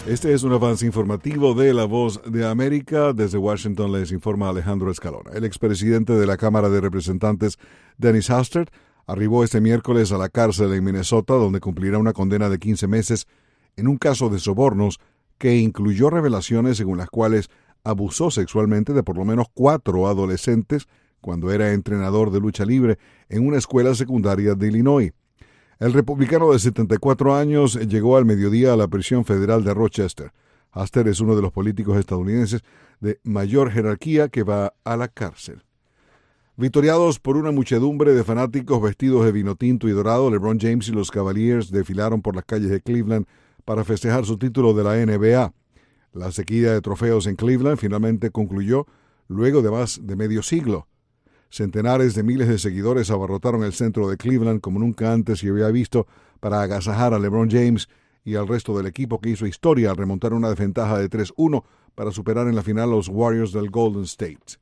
Este es un avance informativo de La Voz de América. Desde Washington les informa Alejandro Escalona. El expresidente de la Cámara de Representantes, Dennis Hastert, arribó este miércoles a la cárcel en Minnesota, donde cumplirá una condena de 15 meses en un caso de sobornos que incluyó revelaciones según las cuales abusó sexualmente de por lo menos 4 adolescentes cuando era entrenador de lucha libre en una escuela secundaria de Illinois. El republicano de 74 años llegó al mediodía a la prisión federal de Rochester. Hastert es uno de los políticos estadounidenses de mayor jerarquía que va a la cárcel. Victoriados por una muchedumbre de fanáticos vestidos de vino tinto y dorado, LeBron James y los Cavaliers desfilaron por las calles de Cleveland para festejar su título de la NBA. La sequía de trofeos en Cleveland finalmente concluyó luego de más de medio siglo. Centenares de miles de seguidores abarrotaron el centro de Cleveland como nunca antes se había visto para agasajar a LeBron James y al resto del equipo que hizo historia al remontar una desventaja de 3-1 para superar en la final a los Warriors del Golden State.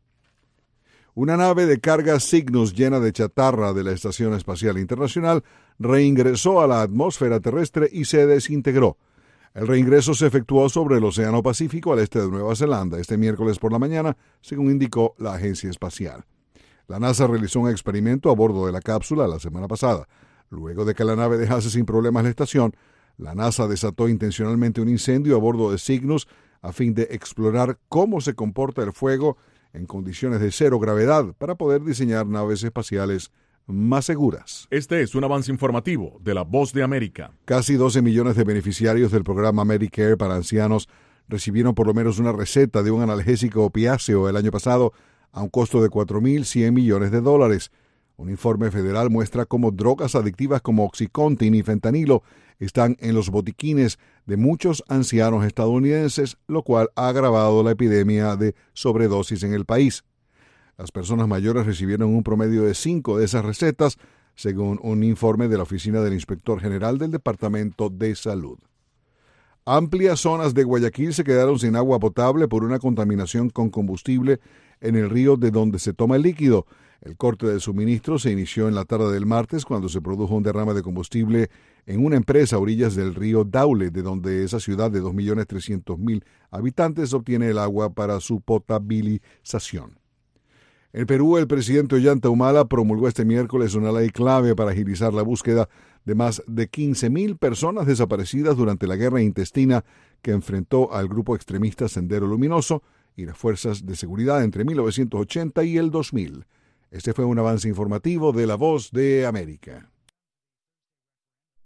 Una nave de carga Cygnus llena de chatarra de la Estación Espacial Internacional reingresó a la atmósfera terrestre y se desintegró. El reingreso se efectuó sobre el Océano Pacífico al este de Nueva Zelanda este miércoles por la mañana, según indicó la agencia espacial. La NASA realizó un experimento a bordo de la cápsula la semana pasada. Luego de que la nave dejase sin problemas la estación, la NASA desató intencionalmente un incendio a bordo de Cygnus a fin de explorar cómo se comporta el fuego en condiciones de cero gravedad para poder diseñar naves espaciales más seguras. Este es un avance informativo de La Voz de América. Casi 12 millones de beneficiarios del programa Medicare para ancianos recibieron por lo menos una receta de un analgésico opiáceo el año pasado a un costo de $4.100 millones. Un informe federal muestra cómo drogas adictivas como Oxycontin y fentanilo están en los botiquines de muchos ancianos estadounidenses, lo cual ha agravado la epidemia de sobredosis en el país. Las personas mayores recibieron un promedio de 5 de esas recetas, según un informe de la Oficina del Inspector General del Departamento de Salud. Amplias zonas de Guayaquil se quedaron sin agua potable por una contaminación con combustible en el río de donde se toma el líquido. El corte de suministro se inició en la tarde del martes cuando se produjo un derrame de combustible en una empresa a orillas del río Daule, de donde esa ciudad de 2.300.000 habitantes obtiene el agua para su potabilización. En Perú, el presidente Ollanta Humala promulgó este miércoles una ley clave para agilizar la búsqueda de más de 15.000 personas desaparecidas durante la guerra intestina que enfrentó al grupo extremista Sendero Luminoso y las fuerzas de seguridad entre 1980 y el 2000. Este fue un avance informativo de La Voz de América.